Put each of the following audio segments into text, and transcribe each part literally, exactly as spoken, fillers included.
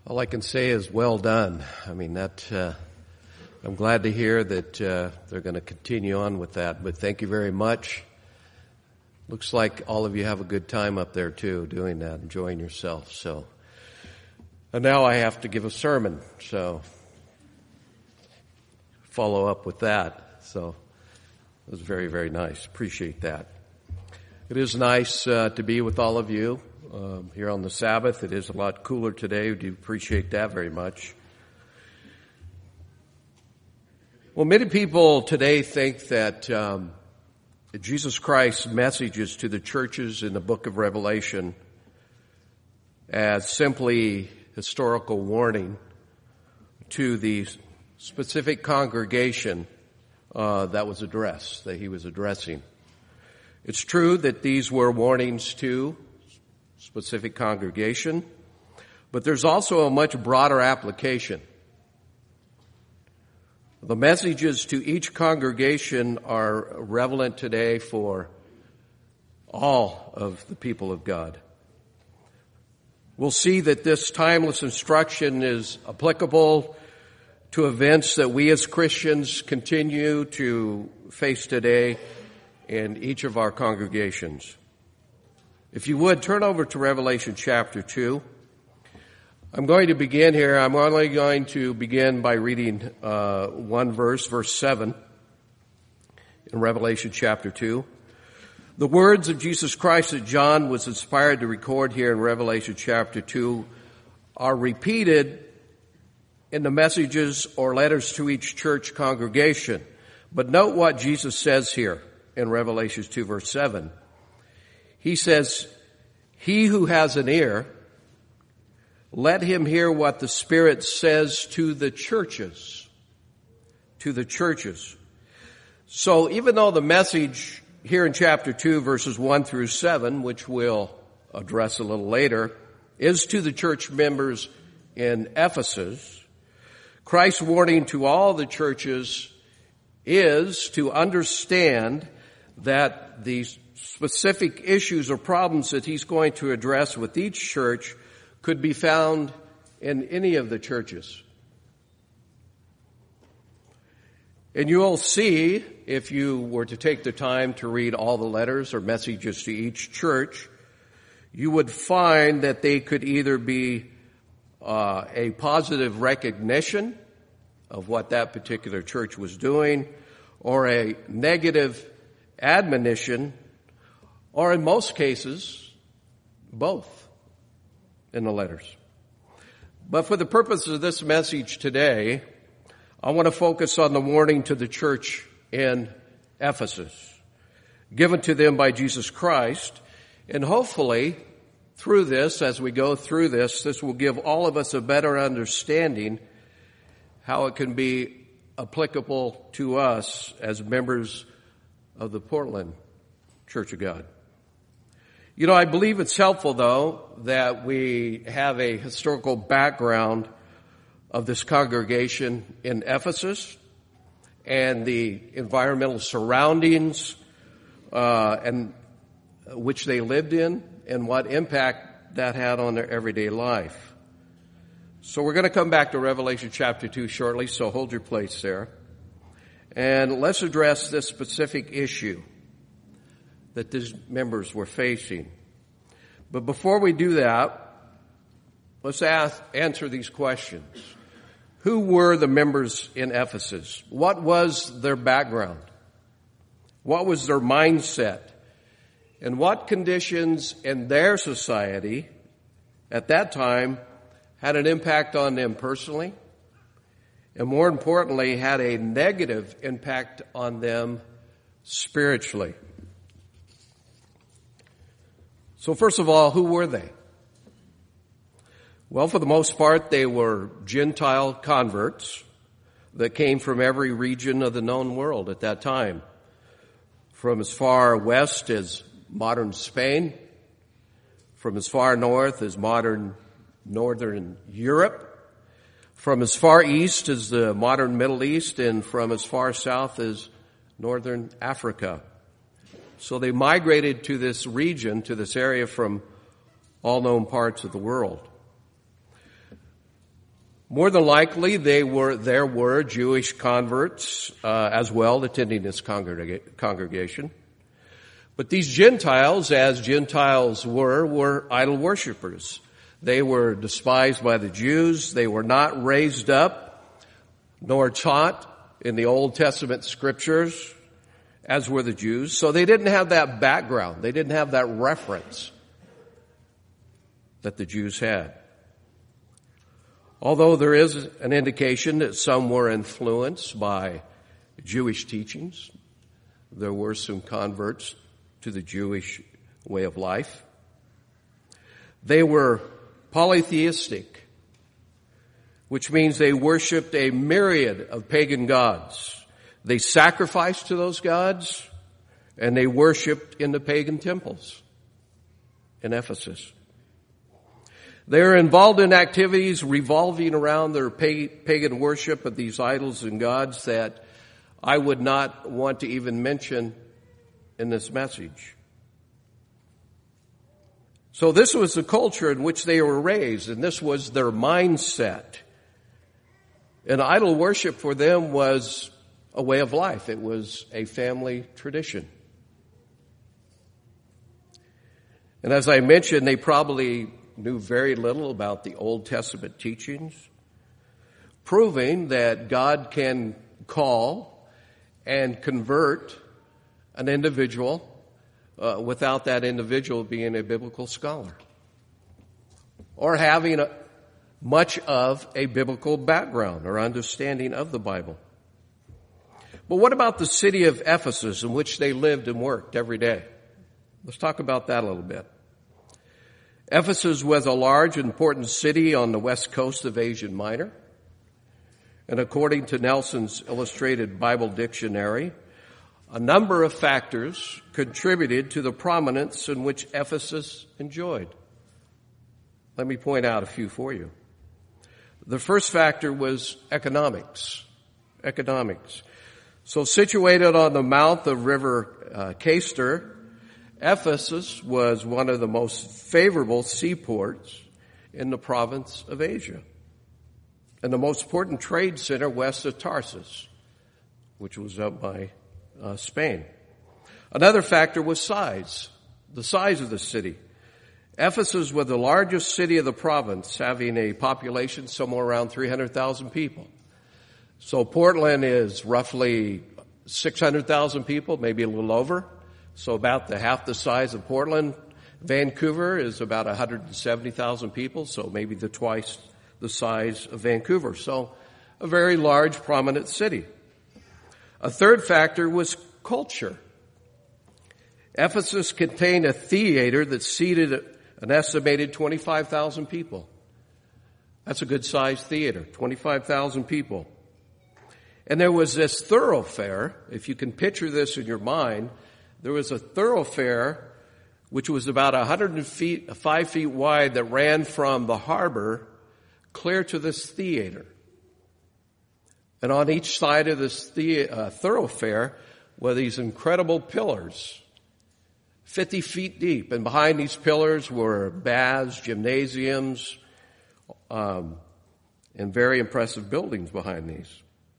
All I can say is well done. I mean, that, uh, I'm glad to hear that uh, they're going to continue on with that. But thank you very much. Looks like all of you have a good time up there, too, doing that, enjoying yourself. So, and now I have to give a sermon, so follow up with that. So it was very, very nice. Appreciate that. It is nice uh, to be with all of you. Um, here on the Sabbath. It is a lot cooler today. We do appreciate that very much. Well, many people today think that um, Jesus Christ's messages to the churches in the book of Revelation as simply historical warning to the specific congregation uh, that was addressed, that he was addressing. It's true that these were warnings to specific congregation, but there's also a much broader application. The messages to each congregation are relevant today for all of the people of God. We'll see that this timeless instruction is applicable to events that we as Christians continue to face today in each of our congregations. If you would, turn over to Revelation chapter two. I'm going to begin here. I'm only going to begin by reading uh, one verse, verse seven, in Revelation chapter two. The words of Jesus Christ that John was inspired to record here in Revelation chapter two are repeated in the messages or letters to each church congregation. But note what Jesus says here in Revelation two, verse seven. He says, "He who has an ear, let him hear what the Spirit says to the churches." To the churches. So even though the message here in chapter two, verses one through seven, which we'll address a little later, is to the church members in Ephesus, Christ's warning to all the churches is to understand that these specific issues or problems that he's going to address with each church could be found in any of the churches. And you'll see, if you were to take the time to read all the letters or messages to each church, you would find that they could either be uh, a positive recognition of what that particular church was doing, or a negative admonition, or in most cases, both in the letters. But for the purpose of this message today, I want to focus on the warning to the church in Ephesus, given to them by Jesus Christ. And hopefully, through this, as we go through this, this will give all of us a better understanding how it can be applicable to us as members of the Portland Church of God. You know, I believe it's helpful, though, that we have a historical background of this congregation in Ephesus and the environmental surroundings uh, and which they lived in and what impact that had on their everyday life. So we're going to come back to Revelation chapter two shortly, so hold your place there. And let's address this specific issue that these members were facing. But before we do that, let's ask, answer these questions. Who were the members in Ephesus? What was their background? What was their mindset? And what conditions in their society at that time had an impact on them personally? And more importantly, had a negative impact on them spiritually. So first of all, who were they? Well, for the most part, they were Gentile converts that came from every region of the known world at that time. From as far west as modern Spain, from as far north as modern northern Europe, from as far east as the modern Middle East, and from as far south as northern Africa. So they migrated to this region, to this area from all known parts of the world. More than likely, they were there were Jewish converts uh, as well attending this congrega- congregation. But these Gentiles, as Gentiles were, were idol worshipers. They were despised by the Jews. They were not raised up nor taught in the Old Testament scriptures, as were the Jews. So they didn't have that background. They didn't have that reference that the Jews had. Although there is an indication that some were influenced by Jewish teachings, there were some converts to the Jewish way of life. They were polytheistic, which means they worshiped a myriad of pagan gods. They sacrificed to those gods, and they worshiped in the pagan temples in Ephesus. They are involved in activities revolving around their pagan worship of these idols and gods that I would not want to even mention in this message. So this was the culture in which they were raised, and this was their mindset. And idol worship for them was a way of life. It was a family tradition. And as I mentioned, they probably knew very little about the Old Testament teachings, proving that God can call and convert an individual uh, without that individual being a biblical scholar or having a, much of a biblical background or understanding of the Bible. But what about the city of Ephesus in which they lived and worked every day? Let's talk about that a little bit. Ephesus was a large and important city on the west coast of Asia Minor. And according to Nelson's Illustrated Bible Dictionary, a number of factors contributed to the prominence in which Ephesus enjoyed. Let me point out a few for you. The first factor was economics. Economics. So situated on the mouth of River uh, Cayster, Ephesus was one of the most favorable seaports in the province of Asia and the most important trade center west of Tarsus, which was up by uh, Spain. Another factor was size, the size of the city. Ephesus was the largest city of the province, having a population somewhere around three hundred thousand people. So Portland is roughly six hundred thousand people, maybe a little over. So about the half the size of Portland. Vancouver is about one hundred seventy thousand people, so maybe the twice the size of Vancouver. So a very large, prominent city. A third factor was culture. Ephesus contained a theater that seated an estimated twenty-five thousand people. That's a good sized theater, twenty-five thousand people. And there was this thoroughfare, if you can picture this in your mind, there was a thoroughfare which was about one hundred feet, five feet wide that ran from the harbor clear to this theater. And on each side of this the, uh, thoroughfare were these incredible pillars, fifty feet deep. And behind these pillars were baths, gymnasiums, um, and very impressive buildings behind these.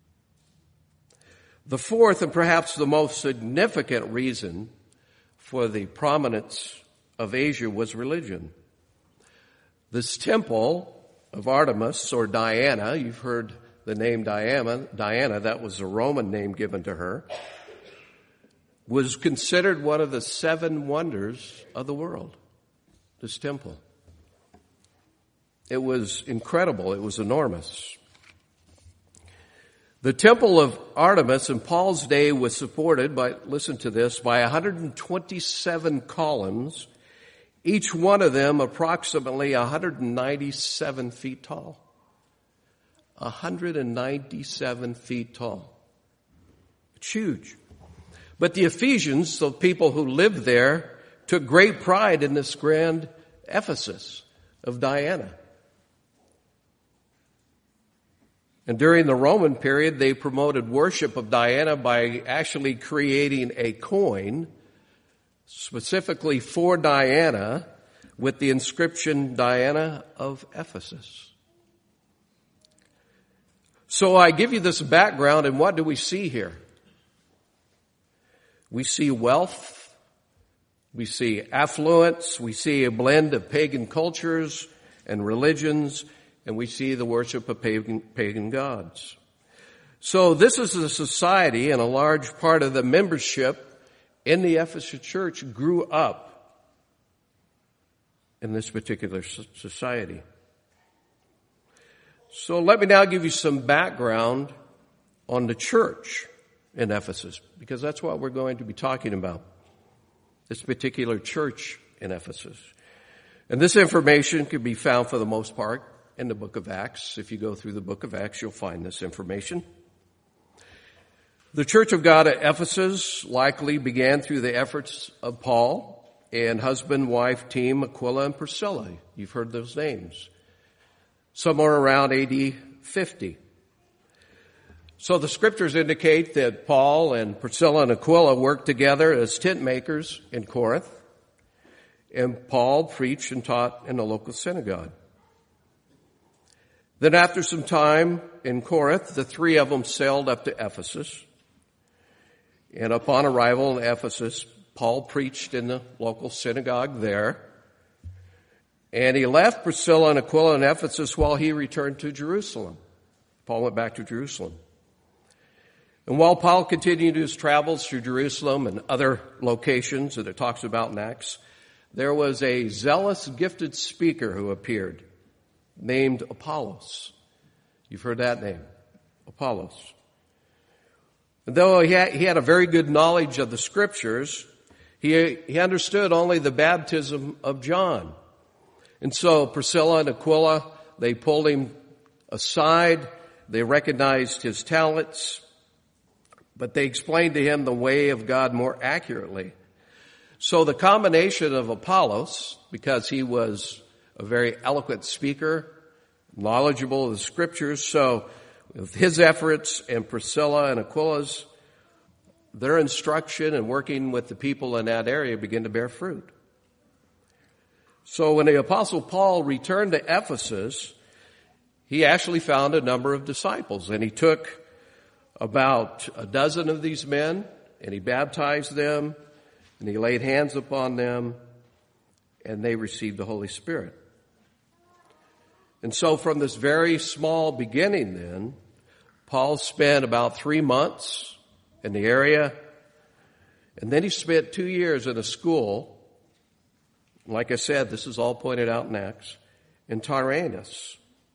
The fourth and perhaps the most significant reason for the prominence of Asia was religion. This temple of Artemis or Diana, you've heard the name Diana, Diana, that was a Roman name given to her, was considered one of the seven wonders of the world, this temple. It was incredible. It was enormous. The temple of Artemis in Paul's day was supported by, listen to this, by one hundred twenty-seven columns, each one of them approximately one hundred ninety-seven feet tall. one hundred ninety-seven feet tall. It's huge. But the Ephesians, the people who lived there, took great pride in this grand Ephesus of Diana. And during the Roman period, they promoted worship of Diana by actually creating a coin specifically for Diana with the inscription Diana of Ephesus. So I give you this background, and what do we see here? We see wealth, we see affluence, we see a blend of pagan cultures and religions, and we see the worship of pagan, pagan gods. So this is a society, and a large part of the membership in the Ephesus church grew up in this particular society. So let me now give you some background on the church in Ephesus, because that's what we're going to be talking about, this particular church in Ephesus. And this information can be found for the most part in the book of Acts. If you go through the book of Acts, you'll find this information. The Church of God at Ephesus likely began through the efforts of Paul and husband-wife team Aquila and Priscilla. You've heard those names. Somewhere around A D fifty. So the scriptures indicate that Paul and Priscilla and Aquila worked together as tent makers in Corinth, and Paul preached and taught in a local synagogue. Then after some time in Corinth, the three of them sailed up to Ephesus, and upon arrival in Ephesus, Paul preached in the local synagogue there, and he left Priscilla and Aquila in Ephesus while he returned to Jerusalem. Paul went back to Jerusalem. And while Paul continued his travels through Jerusalem and other locations that it talks about in Acts, there was a zealous, gifted speaker who appeared named Apollos. You've heard that name, Apollos. And though he had, he had a very good knowledge of the scriptures, he, he understood only the baptism of John. And so Priscilla and Aquila, they pulled him aside. They recognized his talents, but they explained to him the way of God more accurately. So the combination of Apollos, because he was a very eloquent speaker, knowledgeable of the scriptures, so with his efforts and Priscilla and Aquila's, their instruction and working with the people in that area began to bear fruit. So when the Apostle Paul returned to Ephesus, he actually found a number of disciples, and he took about a dozen of these men, and he baptized them, and he laid hands upon them, and they received the Holy Spirit. And so from this very small beginning then, Paul spent about three months in the area, and then he spent two years in a school. Like I said, this is all pointed out in Acts, in Tyrannus.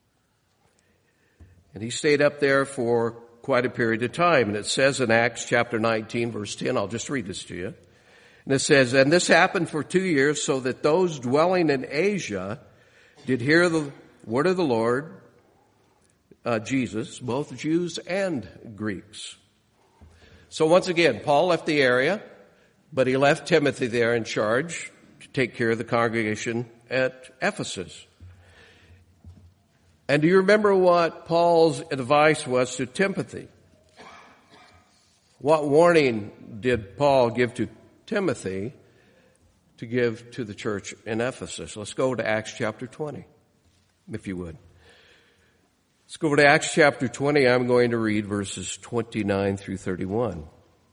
And he stayed up there for quite a period of time. And it says in Acts chapter nineteen, verse ten, I'll just read this to you. And it says, and this happened for two years so that those dwelling in Asia did hear the word of the Lord, uh, Jesus, both Jews and Greeks. So once again, Paul left the area, but he left Timothy there in charge to take care of the congregation at Ephesus. And do you remember what Paul's advice was to Timothy? What warning did Paul give to Timothy to give to the church in Ephesus? Let's go to Acts chapter twenty, if you would. Let's go to Acts chapter twenty. I'm going to read verses twenty-nine through thirty-one.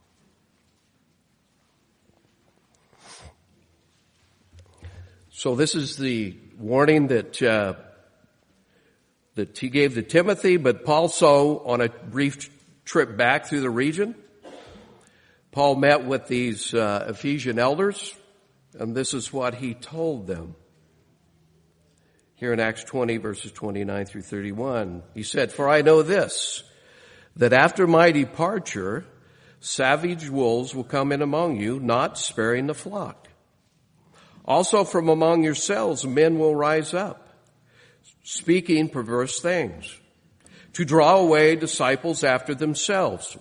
So this is the warning that uh, that he gave to Timothy, but also on a brief trip back through the region, Paul met with these uh, Ephesian elders, and this is what he told them. Here in Acts twenty, verses twenty-nine through thirty-one, he said, for I know this, that after my departure, savage wolves will come in among you, not sparing the flock. Also from among yourselves, men will rise up, speaking perverse things, to draw away disciples after themselves.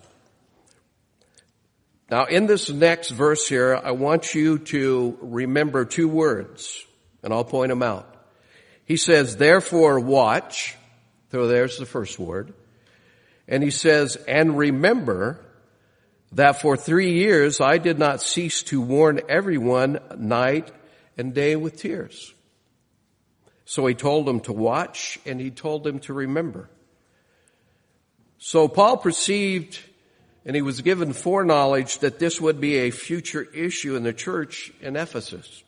Now, in this next verse here, I want you to remember two words, and I'll point them out. He says, therefore watch. So there's the first word. And he says, and remember that for three years I did not cease to warn everyone night and day with tears. So he told them to watch, and he told them to remember. So Paul perceived, and he was given foreknowledge, that this would be a future issue in the church in Ephesus.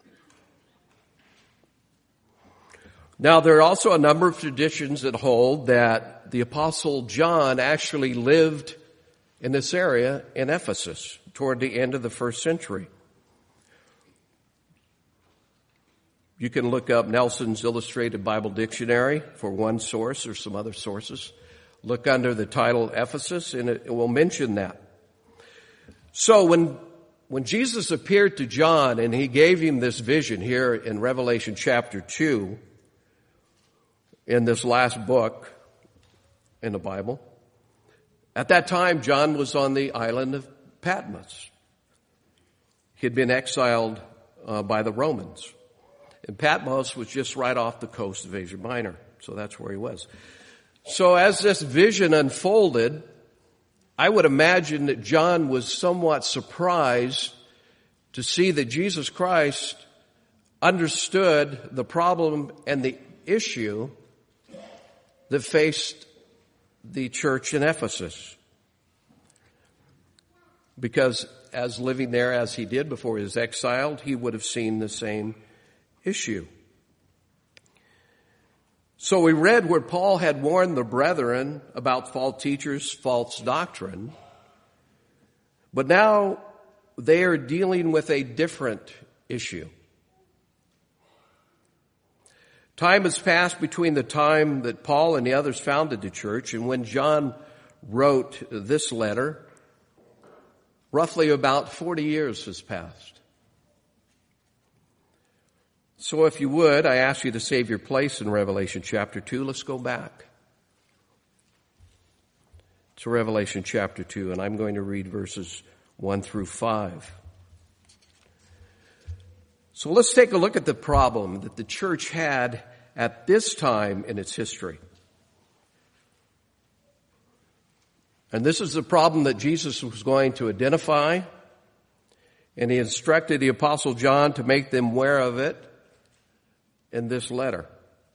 Now, there are also a number of traditions that hold that the Apostle John actually lived in this area in Ephesus toward the end of the first century. You can look up Nelson's Illustrated Bible Dictionary for one source or some other sources. Look under the title Ephesus and it will mention that. So when, when Jesus appeared to John and he gave him this vision here in Revelation chapter two, in this last book in the Bible, at that time John was on the island of Patmos. He had been exiled uh, by the Romans. And Patmos was just right off the coast of Asia Minor. So that's where he was. So as this vision unfolded, I would imagine that John was somewhat surprised to see that Jesus Christ understood the problem and the issue that faced the church in Ephesus. Because as living there as he did before he was exiled, he would have seen the same issue. So we read where Paul had warned the brethren about false teachers, false doctrine, but now they are dealing with a different issue. Time has passed between the time that Paul and the others founded the church and when John wrote this letter. Roughly about forty years has passed. So if you would, I ask you to save your place in Revelation chapter two. Let's go back to Revelation chapter two, and I'm going to read verses one through five. So let's take a look at the problem that the church had at this time in its history. And this is the problem that Jesus was going to identify, and he instructed the Apostle John to make them aware of it in this letter.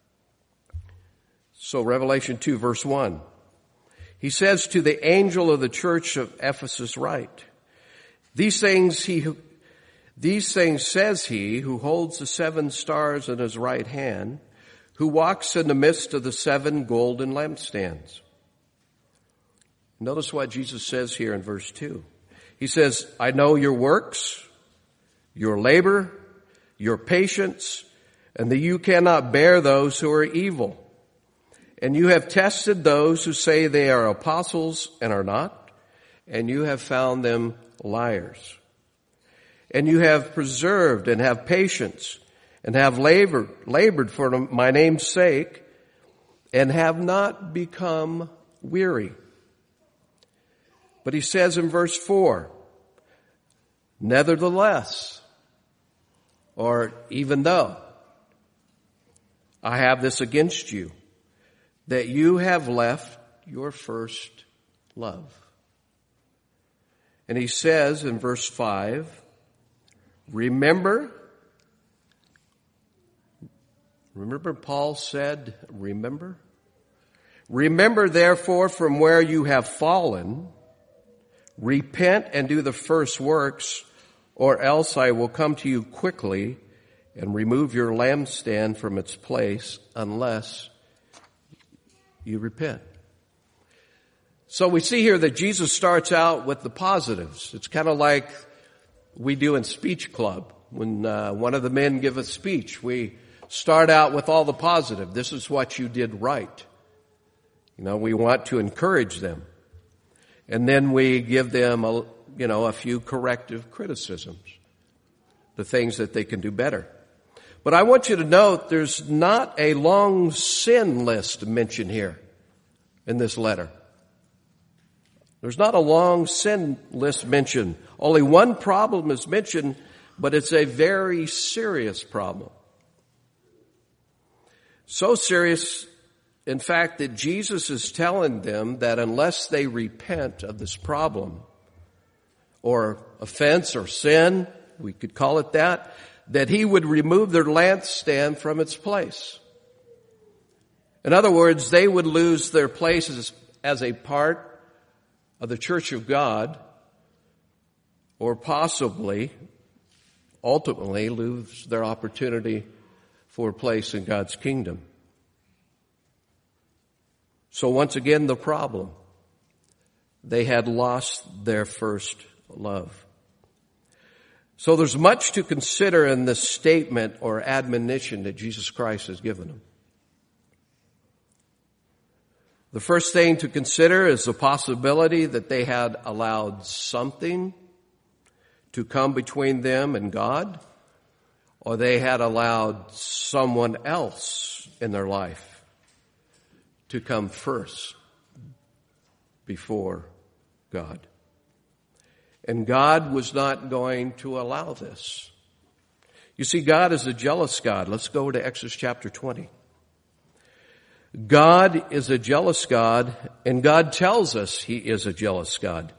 So Revelation two verse one. He says to the angel of the church of Ephesus write, These things he who, these things says he who holds the seven stars in his right hand, who walks in the midst of the seven golden lampstands. Notice what Jesus says here in verse two. He says, I know your works, your labor, your patience, and that you cannot bear those who are evil. And you have tested those who say they are apostles and are not, and you have found them liars. And you have preserved and have patience and have labored, labored for my name's sake and have not become weary. But he says in verse four, nevertheless, or even though, I have this against you, that you have left your first love. And he says in verse five, remember, remember Paul said, remember? Remember therefore from where you have fallen, repent and do the first works, or else I will come to you quickly and remove your lampstand from its place unless you repent. So we see here that Jesus starts out with the positives. It's kind of like we do in speech club. When uh, one of the men give a speech, we start out with all the positive. This is what you did right. You know, we want to encourage them. And then we give them, a, you know, a few corrective criticisms, the things that they can do better. But I want you to note there's not a long sin list mentioned here in this letter. There's not a long sin list mentioned. Only one problem is mentioned, but it's a very serious problem. So serious, in fact, that Jesus is telling them that unless they repent of this problem, or offense or sin, we could call it that, that he would remove their lampstand from its place. In other words, they would lose their places as a part of the church of God, or possibly, ultimately, lose their opportunity for a place in God's kingdom. So once again, the problem. They had lost their first love. So there's much to consider in this statement or admonition that Jesus Christ has given them. The first thing to consider is the possibility that they had allowed something to come between them and God, or they had allowed someone else in their life to come first before God. And God was not going to allow this. You see, God is a jealous God. Let's go to Exodus chapter twenty. God is a jealous God, and God tells us He is a jealous God.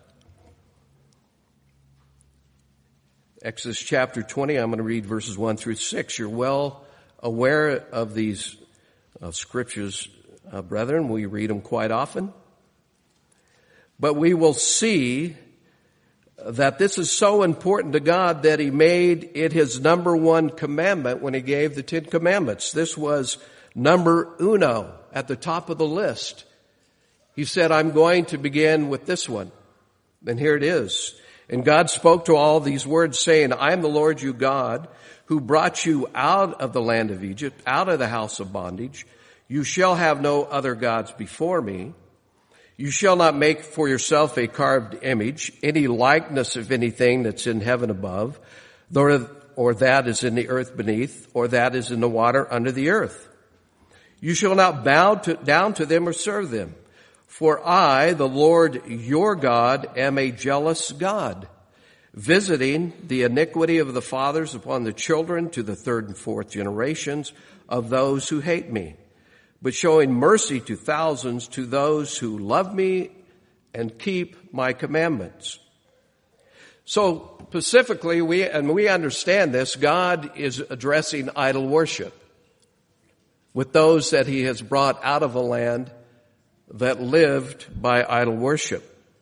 Exodus chapter twenty, I'm going to read verses one through six. You're well aware of these uh, scriptures, uh, brethren. We read them quite often. But we will see that this is so important to God that He made it His number one commandment when He gave the Ten Commandments. This was number uno at the top of the list. He said, I'm going to begin with this one. And here it is. And God spoke to all these words, saying, I am the Lord your God, who brought you out of the land of Egypt, out of the house of bondage. You shall have no other gods before me. You shall not make for yourself a carved image, any likeness of anything that's in heaven above, or, or that is in the earth beneath, or that is in the water under the earth. You shall not bow to, down to them or serve them. For I, the Lord your God, am a jealous God, visiting the iniquity of the fathers upon the children to the third and fourth generations of those who hate me, but showing mercy to thousands to those who love me and keep my commandments. So specifically, we, and we understand this, God is addressing idol worship with those that He has brought out of a land that lived by idol worship.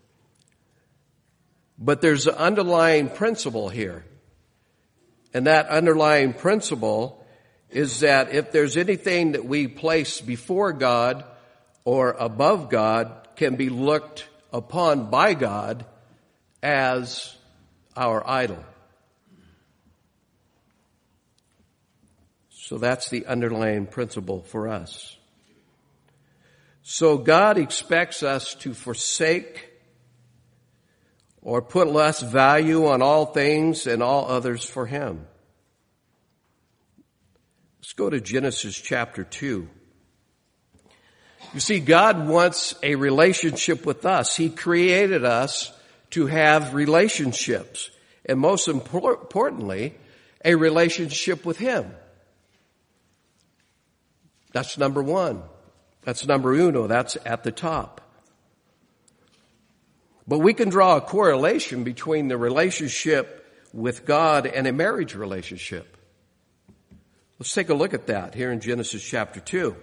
But there's an underlying principle here. And that underlying principle is that if there's anything that we place before God or above God, can be looked upon by God as our idol. So that's the underlying principle for us. So God expects us to forsake or put less value on all things and all others for Him. Let's go to Genesis chapter two. You see, God wants a relationship with us. He created us to have relationships. And most importantly, a relationship with Him. That's number one. That's number uno. That's at the top. But we can draw a correlation between the relationship with God and a marriage relationship. Let's take a look at that here in Genesis chapter two.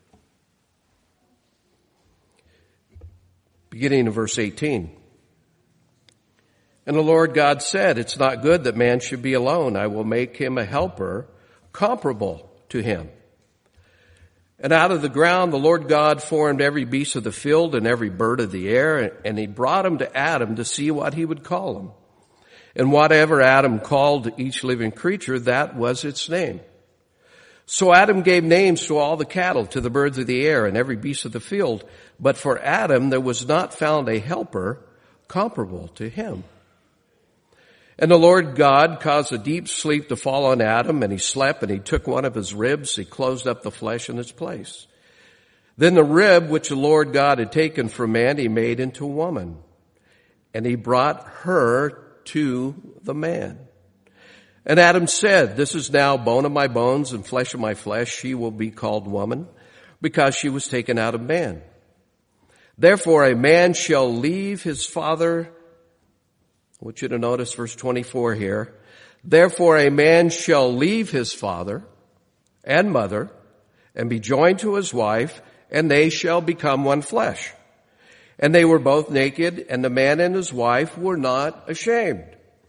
Beginning in verse eighteen. And the Lord God said, it's not good that man should be alone. I will make him a helper comparable to him. And out of the ground the Lord God formed every beast of the field and every bird of the air, and He brought them to Adam to see what he would call them. And whatever Adam called each living creature, that was its name. So Adam gave names to all the cattle, to the birds of the air, and every beast of the field. But for Adam there was not found a helper comparable to him. And the Lord God caused a deep sleep to fall on Adam, and he slept, and He took one of his ribs, He closed up the flesh in its place. Then the rib which the Lord God had taken from man, He made into woman, and He brought her to the man. And Adam said, this is now bone of my bones and flesh of my flesh. She will be called woman, because she was taken out of man. Therefore a man shall leave his father. I want you to notice verse twenty-four here. Therefore a man shall leave his father and mother and be joined to his wife, and they shall become one flesh. And they were both naked, and the man and his wife were not ashamed.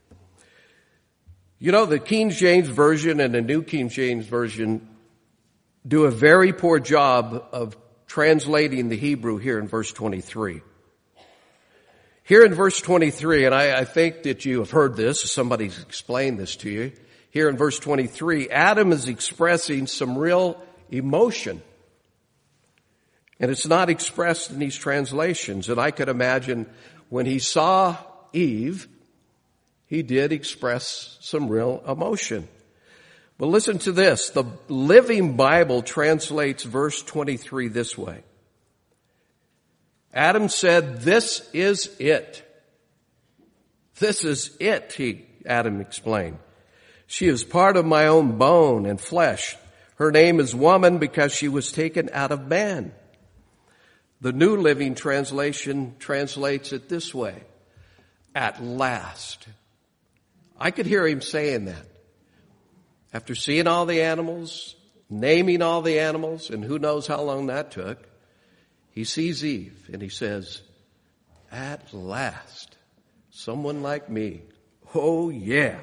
You know, the King James Version and the New King James Version do a very poor job of translating the Hebrew here in verse twenty-three. Here in verse twenty-three, and I, I think that you have heard this, somebody's explained this to you. Here in verse twenty-three, Adam is expressing some real emotion. And it's not expressed in these translations. And I could imagine when he saw Eve, he did express some real emotion. But listen to this. The Living Bible translates verse twenty-three this way. Adam said, "This is it." This is it, he, Adam explained. "She is part of my own bone and flesh. Her name is woman because she was taken out of man." The New Living Translation translates it this way. At last. I could hear him saying that. After seeing all the animals, naming all the animals, and who knows how long that took, he sees Eve and he says, "At last, someone like me. Oh yeah."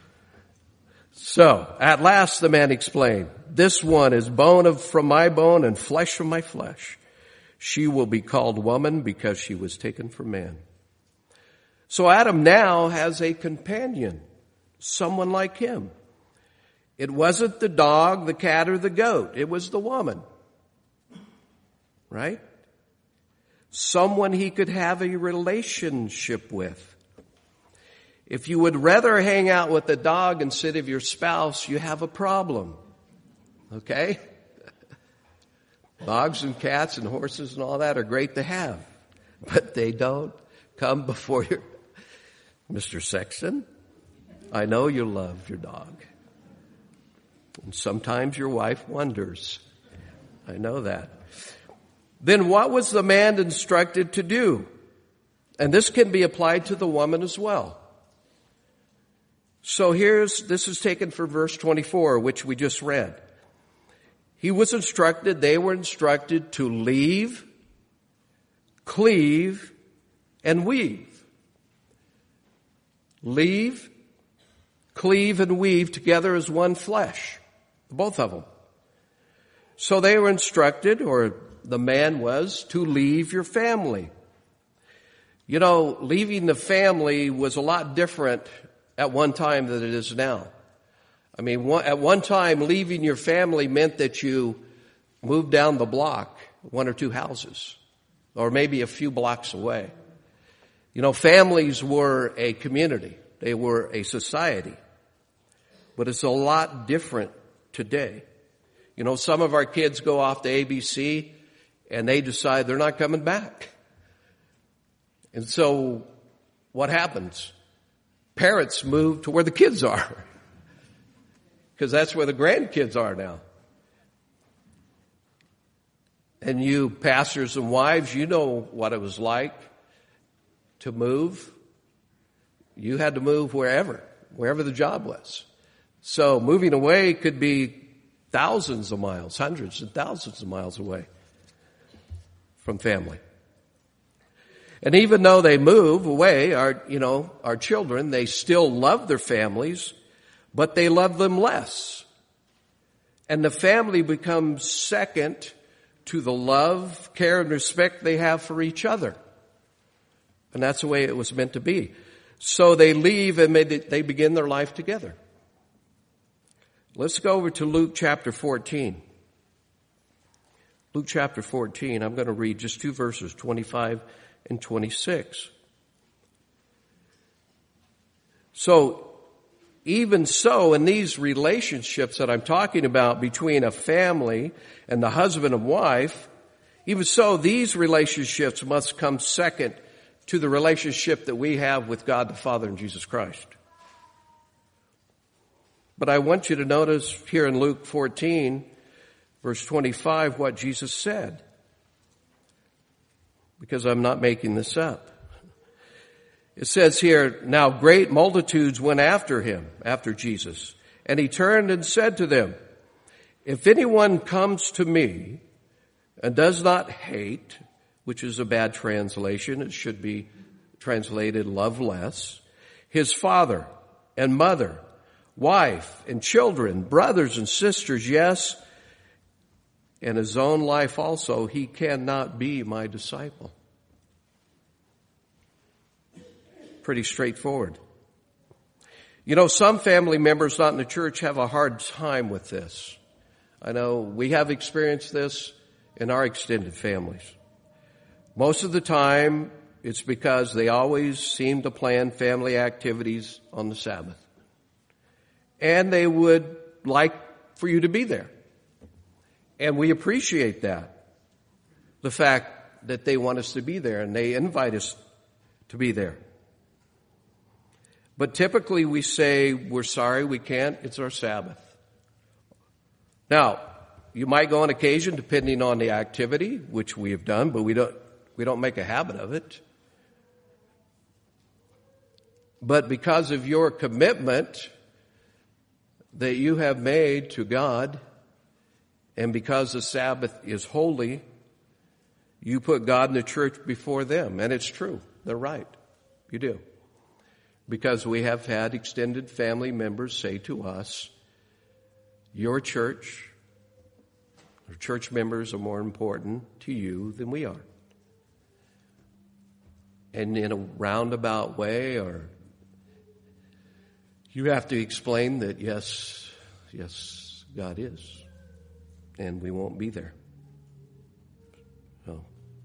So, at last the man explained, "This one is bone of, from my bone and flesh from my flesh. She will be called woman because she was taken from man." So Adam now has a companion, someone like him. It wasn't the dog, the cat, or the goat. It was the woman. Right? Someone he could have a relationship with. If you would rather hang out with the dog instead of your spouse, you have a problem. Okay? Dogs and cats and horses and all that are great to have, but they don't come before your... Mister Sexton, I know you love your dog. And sometimes your wife wonders. I know that. Then what was the man instructed to do? And this can be applied to the woman as well. So here's, this is taken from verse twenty-four, which we just read. He was instructed, they were instructed to leave, cleave, and weave. Leave, cleave, and weave together as one flesh. Both of them. So they were instructed, or the man was, to leave your family. You know, leaving the family was a lot different at one time than it is now. I mean, one, at one time, leaving your family meant that you moved down the block, one or two houses, or maybe a few blocks away. You know, families were a community. They were a society. But it's a lot different today. You know, some of our kids go off to A B C and they decide they're not coming back. And so what happens? Parents move to where the kids are. Because that's where the grandkids are now. And you pastors and wives, you know what it was like to move. You had to move wherever, wherever the job was. So moving away could be thousands of miles, hundreds and thousands of miles away from family. And even though they move away, our, you know, our children, they still love their families, but they love them less. And the family becomes second to the love, care, and respect they have for each other. And that's the way it was meant to be. So they leave and they begin their life together. Let's go over to Luke chapter fourteen. Luke chapter fourteen, I'm going to read just two verses, twenty-five and twenty-six. So, even so, in these relationships that I'm talking about between a family and the husband and wife, even so, these relationships must come second to the relationship that we have with God the Father and Jesus Christ. But I want you to notice here in Luke fourteen, verse twenty-five, what Jesus said. Because I'm not making this up. It says here, now great multitudes went after him, after Jesus. And he turned and said to them, if anyone comes to me and does not hate, which is a bad translation. It should be translated love less. His father and mother, wife and children, brothers and sisters, yes, and his own life also, he cannot be my disciple. Pretty straightforward. You know, some family members not in the church have a hard time with this. I know we have experienced this in our extended families. Most of the time, it's because they always seem to plan family activities on the Sabbath. And they would like for you to be there. And we appreciate that. The fact that they want us to be there and they invite us to be there. But typically we say, we're sorry, we can't, it's our Sabbath. Now, you might go on occasion depending on the activity, which we have done, but we don't, we don't make a habit of it. But because of your commitment that you have made to God, and because the Sabbath is holy, you put God and the church before them. And it's true. They're right. You do. Because we have had extended family members say to us, your church, or church members are more important to you than we are. And in a roundabout way, or you have to explain that yes, yes, God is. And we won't be there. So,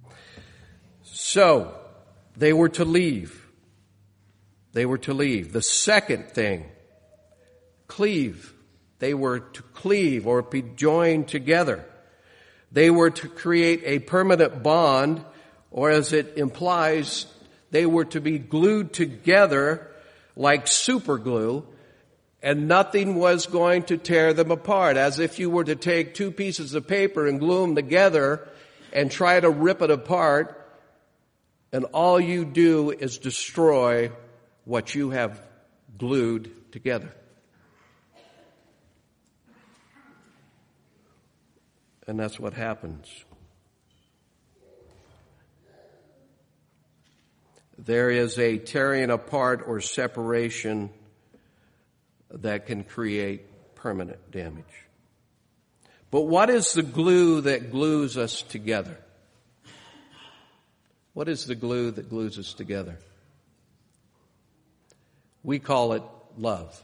so they were to leave. They were to leave. The second thing, cleave. They were to cleave or be joined together. They were to create a permanent bond, or as it implies, they were to be glued together like super glue, and nothing was going to tear them apart. As if you were to take two pieces of paper and glue them together and try to rip it apart, and all you do is destroy what you have glued together. And that's what happens. There is a tearing apart or separation that can create permanent damage. But what is the glue that glues us together? What is the glue that glues us together? We call it love.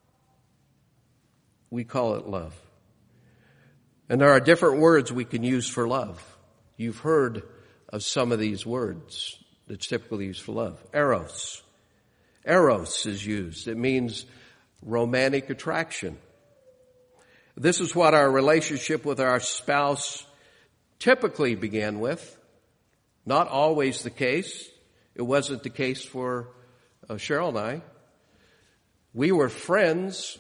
We call it love. And there are different words we can use for love. You've heard of some of these words that's typically used for love. Eros. Eros is used. It means romantic attraction. This is what our relationship with our spouse typically began with. Not always the case. It wasn't the case for uh, Cheryl and I. We were friends,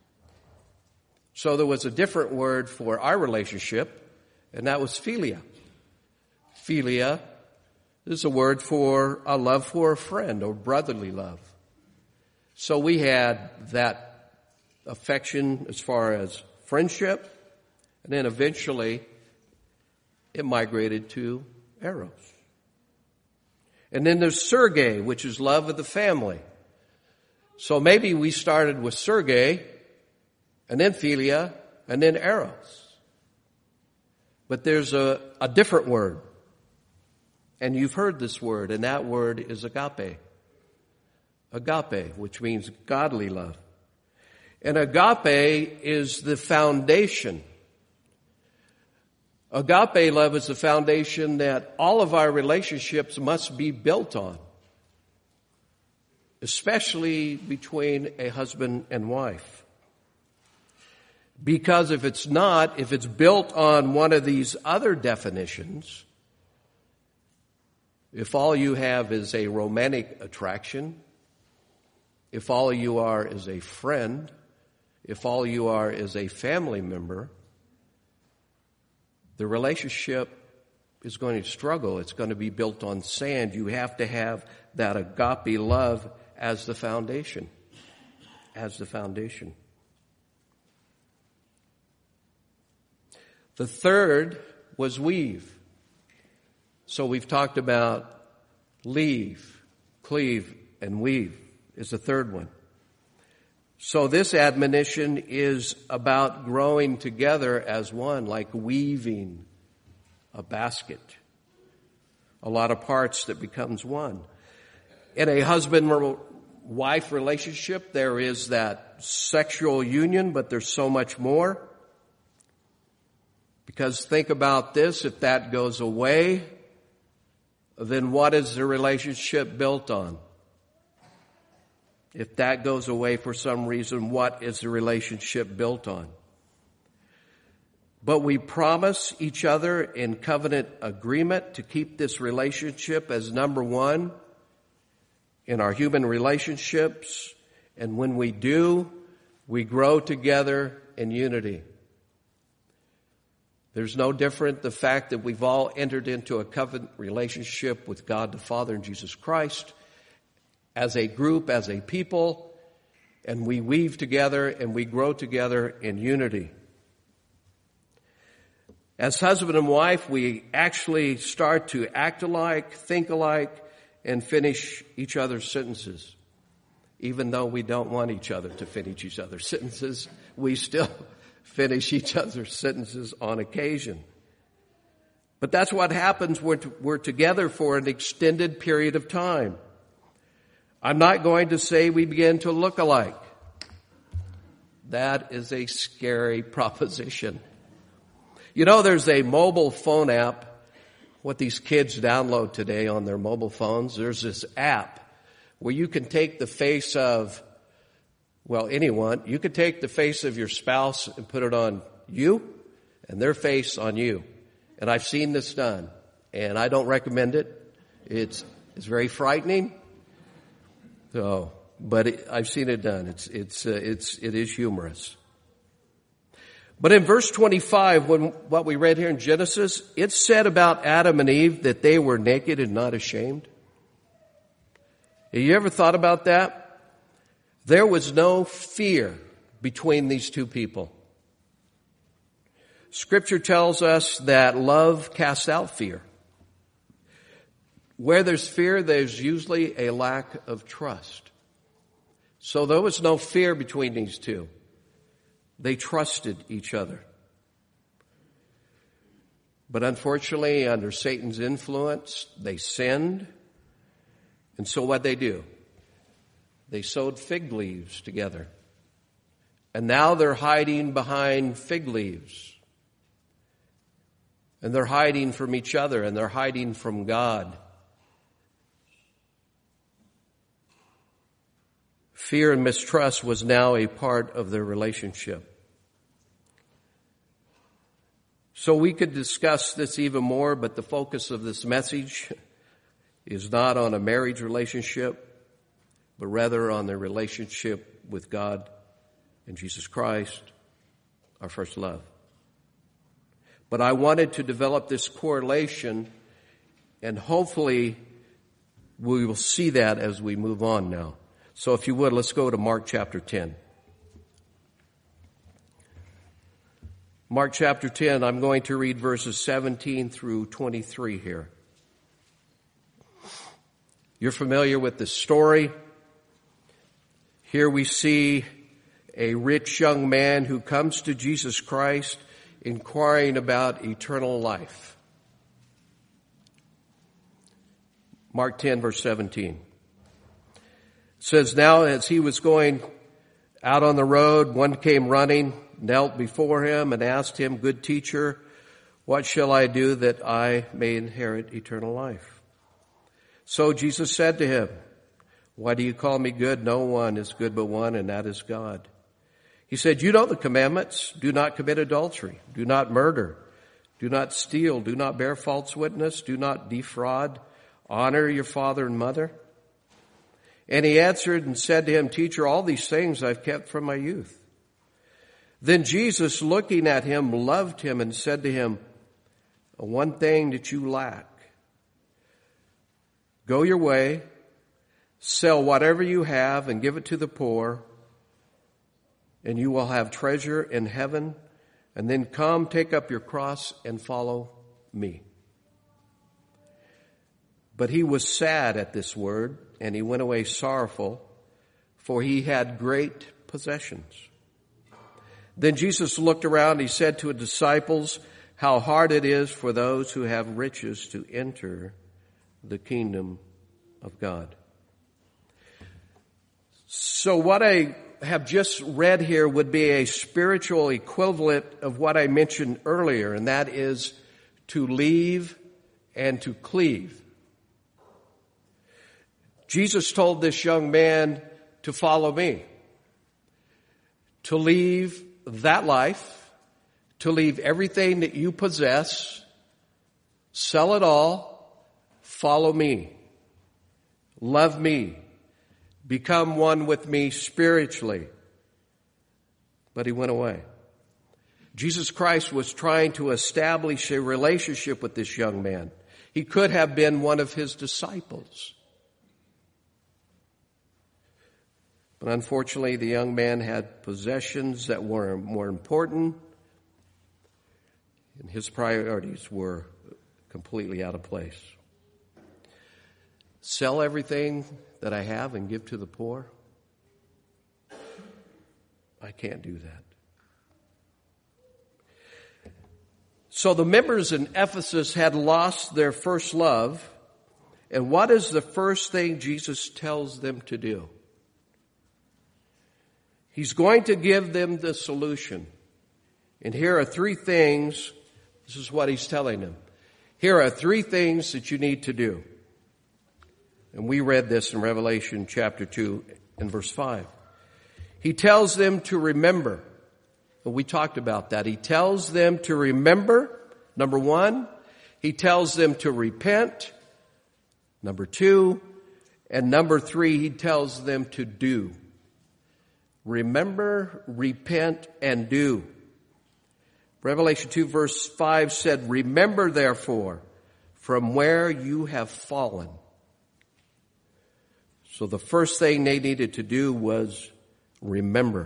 so there was a different word for our relationship, and that was philia. Philia is a word for a love for a friend or brotherly love. So we had that affection as far as friendship, and then eventually it migrated to eros. And then there's Sergei, which is love of the family. So maybe we started with Sergei, and then philia, and then eros. But there's a, a different word. And you've heard this word, and that word is agape. Agape, which means godly love. And agape is the foundation. Agape love is the foundation that all of our relationships must be built on, especially between a husband and wife. Because if it's not, if it's built on one of these other definitions, if all you have is a romantic attraction, if all you are is a friend, if all you are is a family member, the relationship is going to struggle. It's going to be built on sand. You have to have that agape love as the foundation. As the foundation. The third was weave. So we've talked about leave, cleave, and weave is the third one. So this admonition is about growing together as one, like weaving a basket. A lot of parts that becomes one. In a husband-wife relationship, there is that sexual union, but there's so much more. Because think about this, if that goes away, then what is the relationship built on? If that goes away for some reason, what is the relationship built on? But we promise each other in covenant agreement to keep this relationship as number one in our human relationships. And when we do, we grow together in unity. There's no different the fact that we've all entered into a covenant relationship with God the Father and Jesus Christ as a group, as a people, and we weave together and we grow together in unity. As husband and wife, we actually start to act alike, think alike, and finish each other's sentences. Even though we don't want each other to finish each other's sentences, we still finish each other's sentences on occasion. But that's what happens when we're together for an extended period of time. I'm not going to say we begin to look alike. That is a scary proposition. You know, there's a mobile phone app, what these kids download today on their mobile phones. There's this app where you can take the face of, well, anyone. You could take the face of your spouse and put it on you and their face on you. And I've seen this done, and I don't recommend it. It's, it's very frightening. So, but it, I've seen it done. It's, it's, uh, it's, it is humorous. But in verse twenty-five, when what we read here in Genesis, it said about Adam and Eve that they were naked and not ashamed. Have you ever thought about that? There was no fear between these two people. Scripture tells us that love casts out fear. Where there's fear, there's usually a lack of trust. So there was no fear between these two. They trusted each other. But unfortunately, under Satan's influence, they sinned. And so what they do? They sewed fig leaves together. And now they're hiding behind fig leaves. And they're hiding from each other, and they're hiding from God. Fear and mistrust was now a part of their relationship. So we could discuss this even more, but the focus of this message is not on a marriage relationship, but rather on the relationship with God and Jesus Christ, our first love. But I wanted to develop this correlation, and hopefully we will see that as we move on now. So if you would, let's go to Mark chapter ten. Mark chapter ten, I'm going to read verses seventeen through twenty-three here. You're familiar with the story. Here we see a rich young man who comes to Jesus Christ inquiring about eternal life. Mark ten, verse seventeen. It says, now as he was going out on the road, one came running, knelt before him and asked him, good teacher, what shall I do that I may inherit eternal life? So Jesus said to him, why do you call me good? No one is good but one, and that is God. He said, you know the commandments. Do not commit adultery. Do not murder. Do not steal. Do not bear false witness. Do not defraud. Honor your father and mother. And he answered and said to him, teacher, all these things I've kept from my youth. Then Jesus, looking at him, loved him and said to him, one thing that you lack. Go your way, sell whatever you have and give it to the poor, and you will have treasure in heaven. And then come, take up your cross and follow me. But he was sad at this word, and he went away sorrowful, for he had great possessions. Then Jesus looked around, he said to his disciples, how hard it is for those who have riches to enter the kingdom of God. So what I have just read here would be a spiritual equivalent of what I mentioned earlier, and that is to leave and to cleave. Jesus told this young man to follow me, to leave that life, to leave everything that you possess, sell it all, follow me, love me, become one with me spiritually. But he went away. Jesus Christ was trying to establish a relationship with this young man. He could have been one of his disciples. But unfortunately, the young man had possessions that were more important, and his priorities were completely out of place. Sell everything that I have and give to the poor? I can't do that. So the members in Ephesus had lost their first love. And what is the first thing Jesus tells them to do? He's going to give them the solution. And here are three things. This is what he's telling them. Here are three things that you need to do. And we read this in Revelation chapter two and verse five. He tells them to remember. Well, we talked about that. He tells them to remember, number one. He tells them to repent, number two. And number three, he tells them to do. Remember, repent, and do. Revelation two verse five said, remember therefore from where you have fallen. So the first thing they needed to do was remember.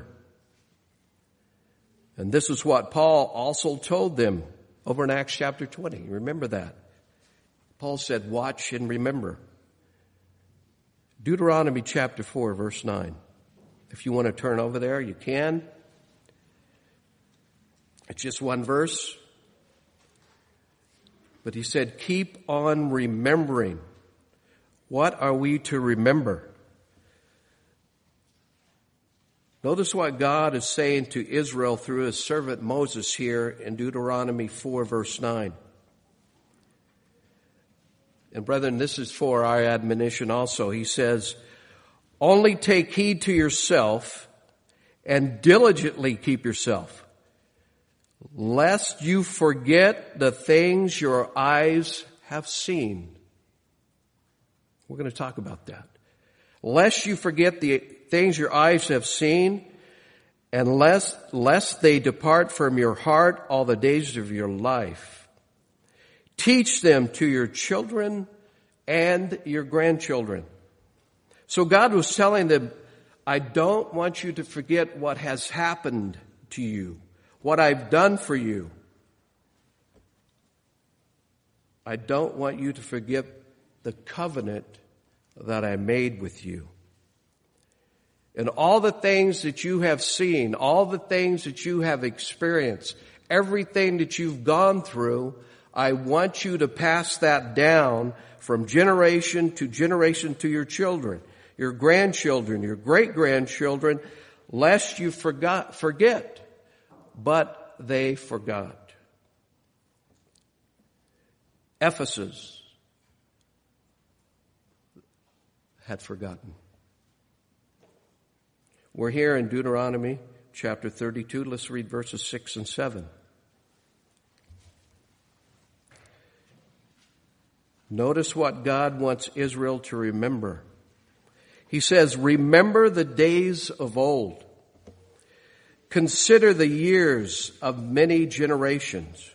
And this is what Paul also told them over in Acts chapter twenty. Remember that. Paul said, watch and remember. Deuteronomy chapter four verse nine. If you want to turn over there, you can. It's just one verse. But he said, keep on remembering. What are we to remember? Notice what God is saying to Israel through his servant Moses here in Deuteronomy four verse nine. And brethren, this is for our admonition also. He says, only take heed to yourself and diligently keep yourself, lest you forget the things your eyes have seen. We're going to talk about that. Lest you forget the things your eyes have seen, and lest, lest they depart from your heart all the days of your life. Teach them to your children and your grandchildren. So God was telling them, I don't want you to forget what has happened to you, what I've done for you. I don't want you to forget the covenant that I made with you. And all the things that you have seen, all the things that you have experienced, everything that you've gone through, I want you to pass that down from generation to generation to your children, your grandchildren, your great-grandchildren, lest you forgot, forget. But they forgot. Ephesus had forgotten. We're here in Deuteronomy chapter thirty-two. Let's read verses six and seven. Notice what God wants Israel to remember. He says, remember the days of old. Consider the years of many generations.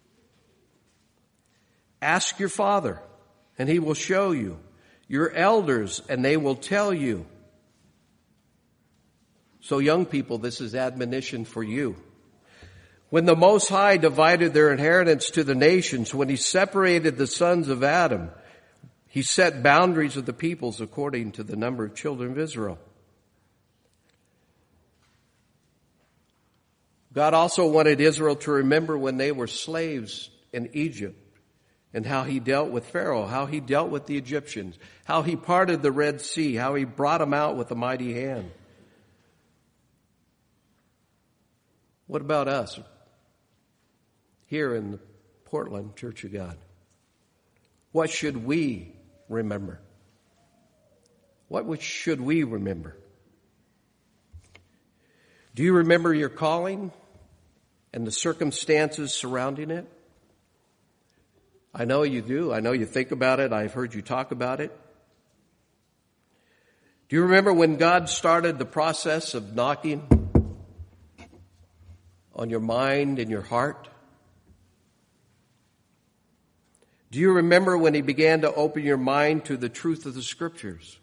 Ask your father, and he will show you. Your elders, and they will tell you. So young people, this is admonition for you. When the Most High divided their inheritance to the nations, when he separated the sons of Adam, He set boundaries of the peoples according to the number of children of Israel. God also wanted Israel to remember when they were slaves in Egypt and how he dealt with Pharaoh, how he dealt with the Egyptians, how he parted the Red Sea, how he brought them out with a mighty hand. What about us here in the Portland Church of God? What should we remember? What should we remember? Do you remember your calling and the circumstances surrounding it? I know you do. I know you think about it. I've heard you talk about it. Do you remember when God started the process of knocking on your mind and your heart? Do you remember when he began to open your mind to the truth of the Scriptures?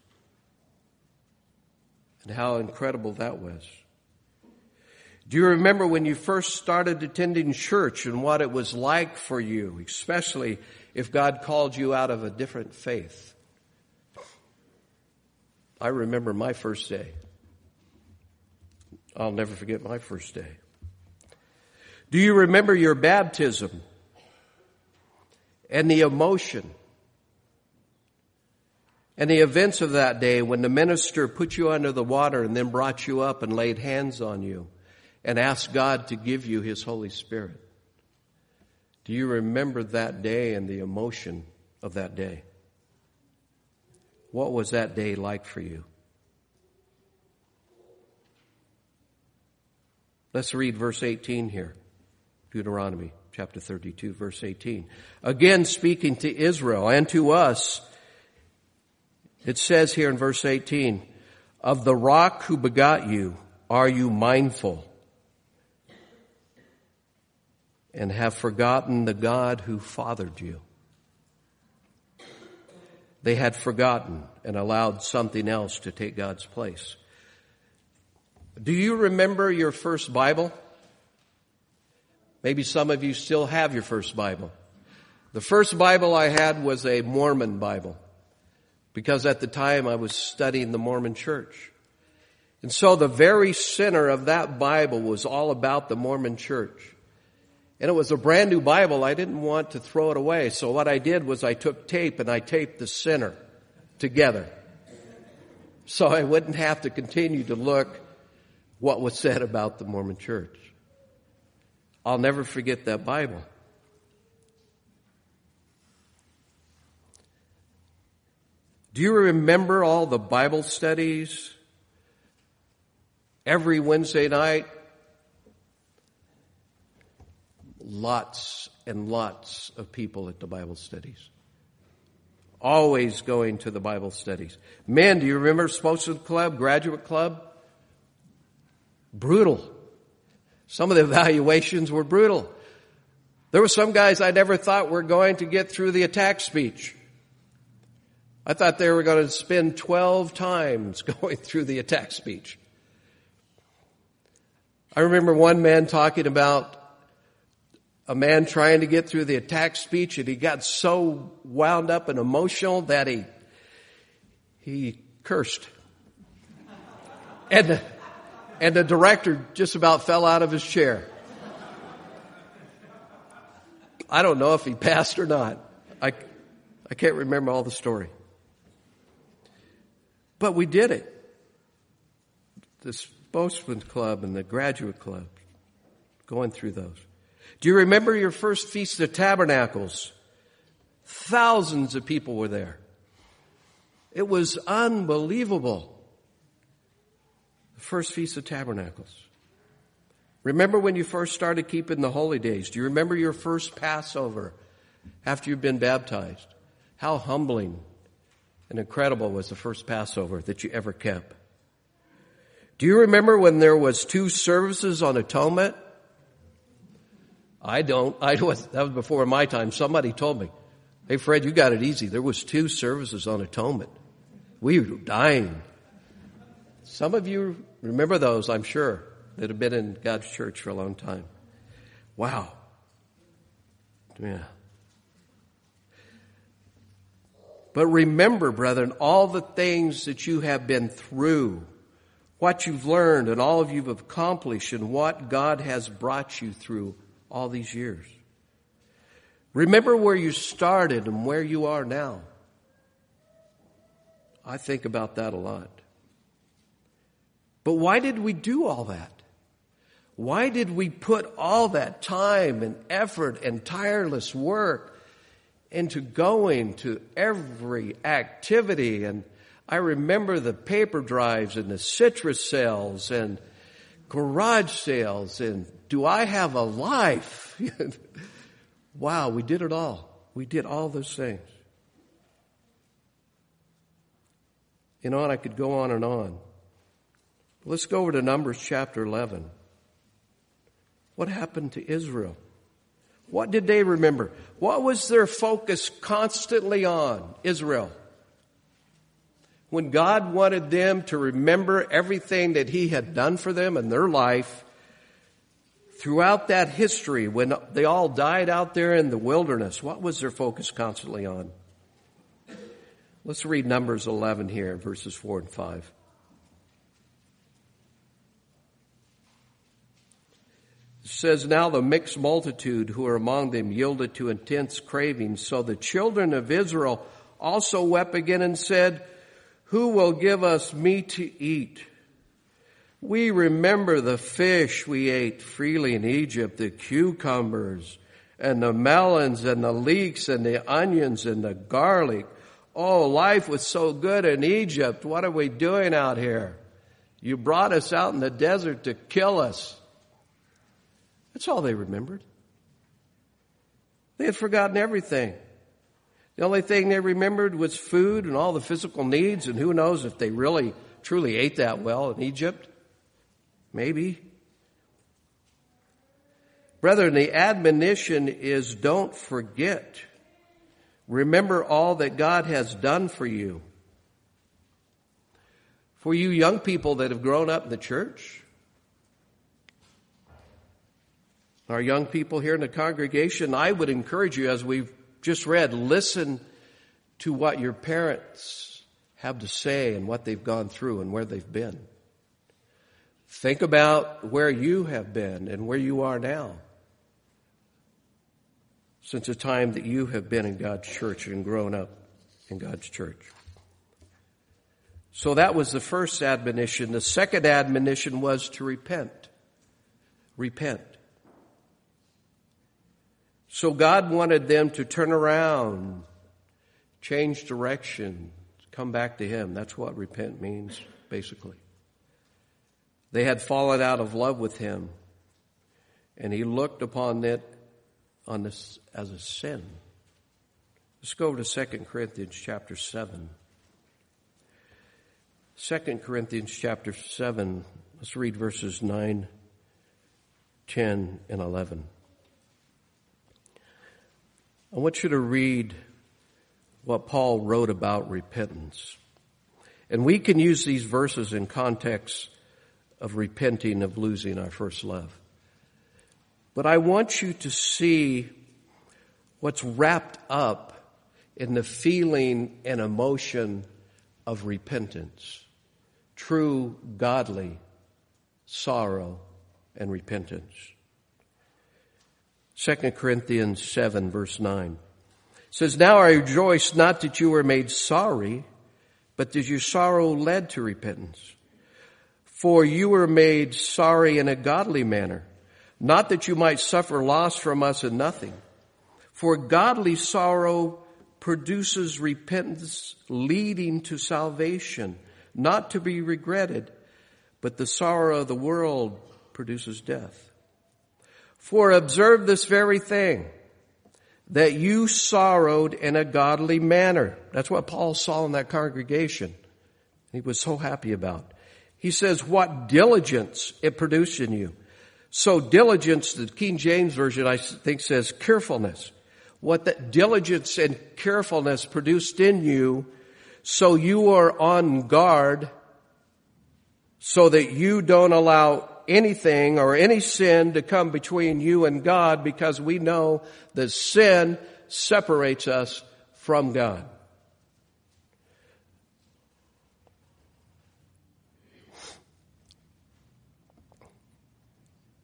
And how incredible that was. Do you remember when you first started attending church and what it was like for you, especially if God called you out of a different faith? I remember my first day. I'll never forget my first day. Do you remember your baptism and the emotion and the events of that day when the minister put you under the water and then brought you up and laid hands on you and asked God to give you his Holy Spirit? Do you remember that day and the emotion of that day? What was that day like for you? Let's read verse eighteen here. Deuteronomy chapter thirty-two, verse eighteen. Again, speaking to Israel and to us, it says here in verse eighteen, of the rock who begot you are you mindful, and have forgotten the God who fathered you. They had forgotten and allowed something else to take God's place. Do you remember your first Bible? Maybe some of you still have your first Bible. The first Bible I had was a Mormon Bible, because at the time I was studying the Mormon church. And so the very center of that Bible was all about the Mormon church. And it was a brand new Bible. I didn't want to throw it away. So what I did was I took tape and I taped the center together, so I wouldn't have to continue to look what was said about the Mormon church. I'll never forget that Bible. Do you remember all the Bible studies every Wednesday night? Lots and lots of people at the Bible studies. Always going to the Bible studies. Men, do you remember Spokesman Club, Graduate Club? Brutal. Some of the evaluations were brutal. There were some guys I never thought were going to get through the attack speech. I thought they were going to spend twelve times going through the attack speech. I remember one man talking about a man trying to get through the attack speech, and he got so wound up and emotional that he he cursed. And the, and the director just about fell out of his chair. I don't know if he passed or not. I, I can't remember all the story. But we did it. The Spokesman Club and the Graduate Club, going through those. Do you remember your first Feast of Tabernacles? Thousands of people were there. It was unbelievable. The first Feast of Tabernacles. Remember when you first started keeping the holy days? Do you remember your first Passover after you've been baptized? How humbling and incredible was the first Passover that you ever kept? Do you remember when there was two services on atonement? I don't. I was, that was before my time. Somebody told me, hey, Fred, you got it easy. There was two services on atonement. We were dying. Some of you remember those, I'm sure, that have been in God's church for a long time. Wow. Yeah. But remember, brethren, all the things that you have been through, what you've learned and all you've accomplished and what God has brought you through all these years. Remember where you started and where you are now. I think about that a lot. But why did we do all that? Why did we put all that time and effort and tireless work into going to every activity? And I remember the paper drives and the citrus sales and garage sales and do I have a life? Wow, we did it all. We did all those things. You know, and I could go on and on. Let's go over to Numbers chapter eleven. What happened to Israel? What did they remember? What was their focus constantly on? Israel. When God wanted them to remember everything that He had done for them in their life, throughout that history, when they all died out there in the wilderness, what was their focus constantly on? Let's read Numbers eleven here, verses four and five. It says, now the mixed multitude who were among them yielded to intense cravings. So the children of Israel also wept again and said, who will give us meat to eat? We remember the fish we ate freely in Egypt, the cucumbers and the melons and the leeks and the onions and the garlic. Oh, life was so good in Egypt. What are we doing out here? You brought us out in the desert to kill us. That's all they remembered. They had forgotten everything. The only thing they remembered was food and all the physical needs, and who knows if they really, truly ate that well in Egypt. Maybe. Brethren, the admonition is don't forget. Remember all that God has done for you. For you young people that have grown up in the church, our young people here in the congregation, I would encourage you, as we've just read, listen to what your parents have to say and what they've gone through and where they've been. Think about where you have been and where you are now since the time that you have been in God's church and grown up in God's church. So that was the first admonition. The second admonition was to repent. Repent. So God wanted them to turn around, change direction, come back to Him. That's what repent means, basically. They had fallen out of love with Him, and He looked upon it on this as a sin. Let's go over to Second Corinthians chapter seven. Second Corinthians chapter seven, let's read verses nine, ten, and eleven. I want you to read what Paul wrote about repentance. And we can use these verses in context of repenting of losing our first love. But I want you to see what's wrapped up in the feeling and emotion of repentance. True godly sorrow and repentance. Second Corinthians seven verse nine says, now I rejoice not that you were made sorry, but that your sorrow led to repentance. For you were made sorry in a godly manner, not that you might suffer loss from us in nothing. For godly sorrow produces repentance leading to salvation, not to be regretted, but the sorrow of the world produces death. For observe this very thing, that you sorrowed in a godly manner. That's what Paul saw in that congregation. He was so happy about. He says, what diligence it produced in you. So diligence, the King James Version, I think, says carefulness. What that diligence and carefulness produced in you, so you are on guard, so that you don't allow anything or any sin to come between you and God, because we know that sin separates us from God.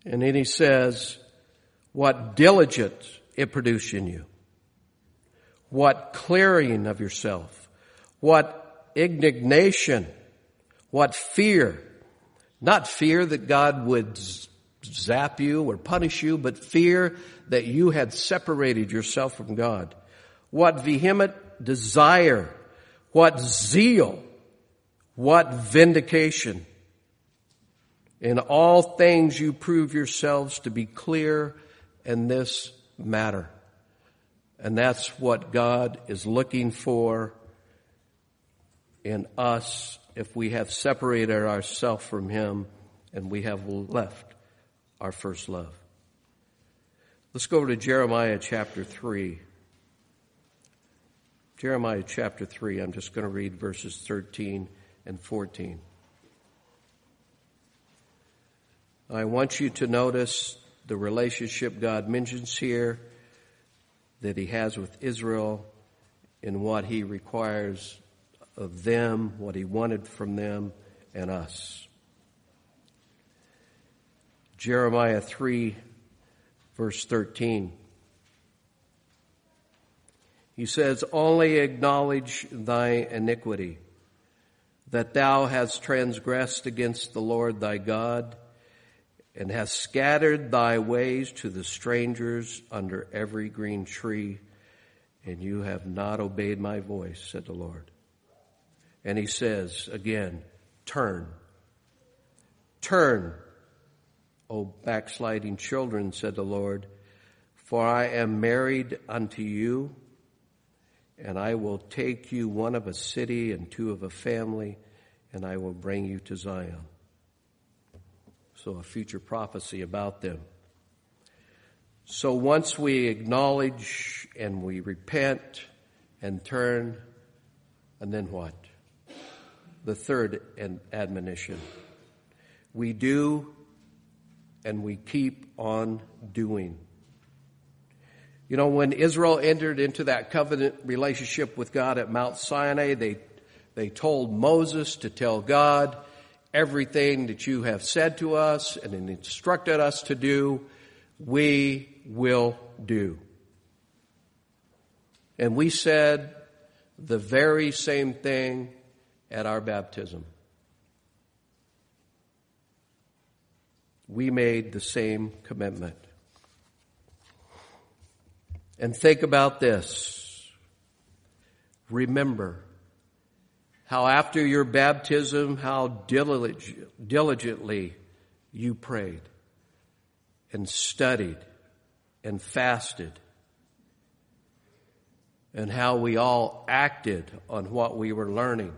And then he says, what diligence it produced in you. What clearing of yourself. What indignation. What fear. Not fear that God would zap you or punish you, but fear that you had separated yourself from God. What vehement desire. What zeal. What vindication. In all things you prove yourselves to be clear in this matter. And that's what God is looking for in us if we have separated ourselves from Him and we have left our first love. Let's go over to Jeremiah chapter three. Jeremiah chapter three, I'm just going to read verses thirteen and fourteen. I want you to notice the relationship God mentions here that He has with Israel and what He requires of them, what He wanted from them and us. Jeremiah three, verse thirteen. He says, only acknowledge thy iniquity, that thou hast transgressed against the Lord thy God, and hast scattered thy ways to the strangers under every green tree, and you have not obeyed my voice, said the Lord. And he says again, turn. Turn, O backsliding children, said the Lord, for I am married unto you, and I will take you one of a city and two of a family, and I will bring you to Zion. So a future prophecy about them. So once we acknowledge and we repent and turn, and then what? The third admonition. We do and we keep on doing. You know, when Israel entered into that covenant relationship with God at Mount Sinai, they, they told Moses to tell God, everything that you have said to us and instructed us to do, we will do. And we said the very same thing at our baptism. We made the same commitment. And think about this. Remember how after your baptism, how diligently you prayed and studied and fasted, and how we all acted on what we were learning.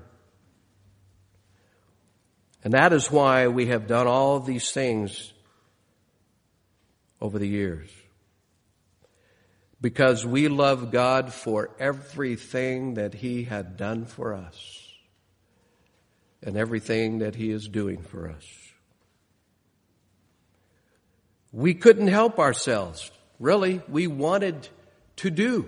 And that is why we have done all of these things over the years. Because we love God for everything that He had done for us and everything that He is doing for us. We couldn't help ourselves. Really, we wanted to do.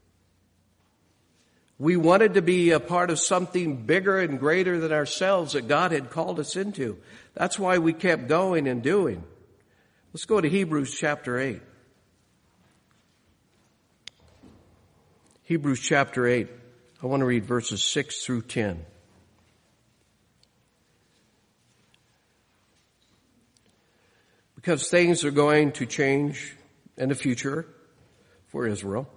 We wanted to be a part of something bigger and greater than ourselves that God had called us into. That's why we kept going and doing. Let's go to Hebrews chapter eight. Hebrews chapter eight. I want to read verses six through ten. Because things are going to change in the future for Israel.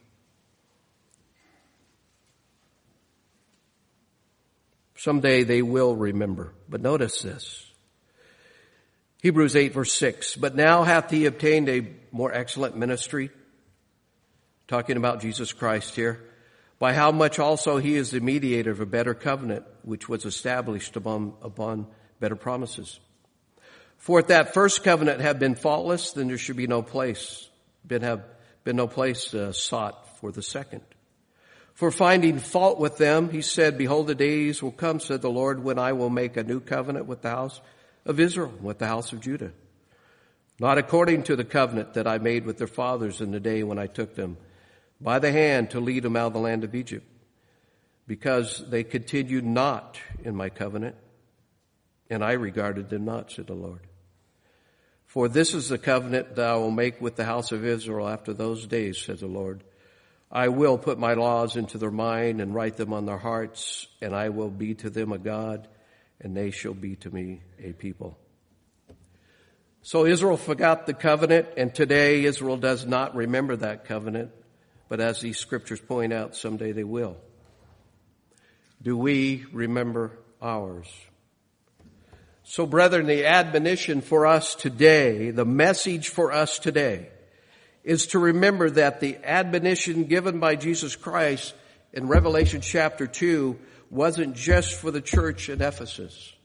Someday they will remember. But notice this. Hebrews eight verse six. But now hath he obtained a more excellent ministry. Talking about Jesus Christ here. By how much also he is the mediator of a better covenant, which was established upon, upon better promises. For if that first covenant had been faultless, then there should be no place, been have been no place uh, sought for the second. For finding fault with them, he said, behold, the days will come, said the Lord, when I will make a new covenant with the house of Israel, with the house of Judah. Not according to the covenant that I made with their fathers in the day when I took them by the hand to lead them out of the land of Egypt, because they continued not in my covenant, and I regarded them not, said the Lord. For this is the covenant that I will make with the house of Israel after those days, says the Lord. I will put my laws into their mind and write them on their hearts, and I will be to them a God, and they shall be to me a people. So Israel forgot the covenant, and today Israel does not remember that covenant, but as these scriptures point out, someday they will. Do we remember ours? So brethren, the admonition for us today, the message for us today, is to remember that the admonition given by Jesus Christ in Revelation chapter two wasn't just for the church in Ephesus.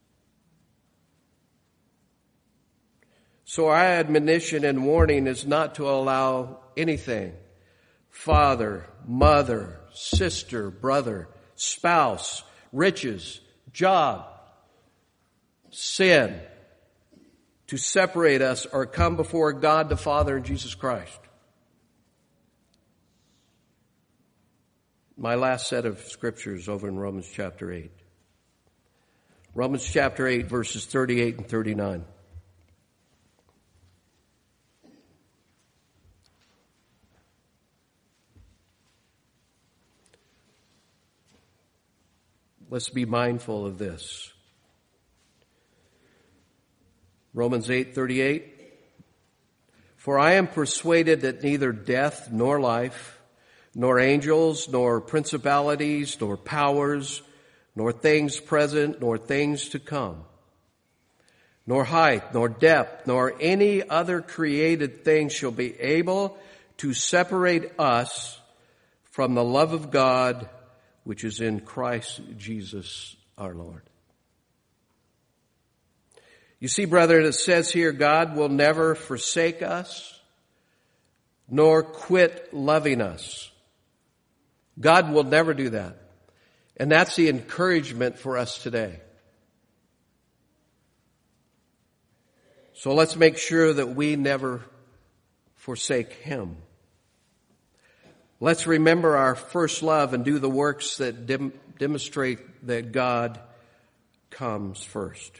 So our admonition and warning is not to allow anything, father, mother, sister, brother, spouse, riches, job, sin, to separate us or come before God the Father and Jesus Christ. My last set of scriptures over in Romans chapter eight. Romans chapter eight, verses thirty-eight and thirty-nine. Let's be mindful of this. Romans eight thirty-eight. For I am persuaded that neither death nor life, nor angels, nor principalities, nor powers, nor things present, nor things to come, nor height, nor depth, nor any other created thing shall be able to separate us from the love of God which is in Christ Jesus our Lord. You see, brethren, it says here, God will never forsake us, nor quit loving us. God will never do that. And that's the encouragement for us today. So let's make sure that we never forsake Him. Let's remember our first love and do the works that dem- demonstrate that God comes first.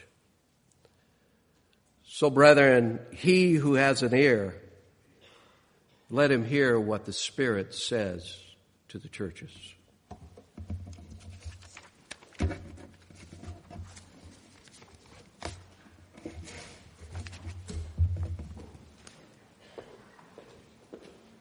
So, brethren, he who has an ear, let him hear what the Spirit says to the churches.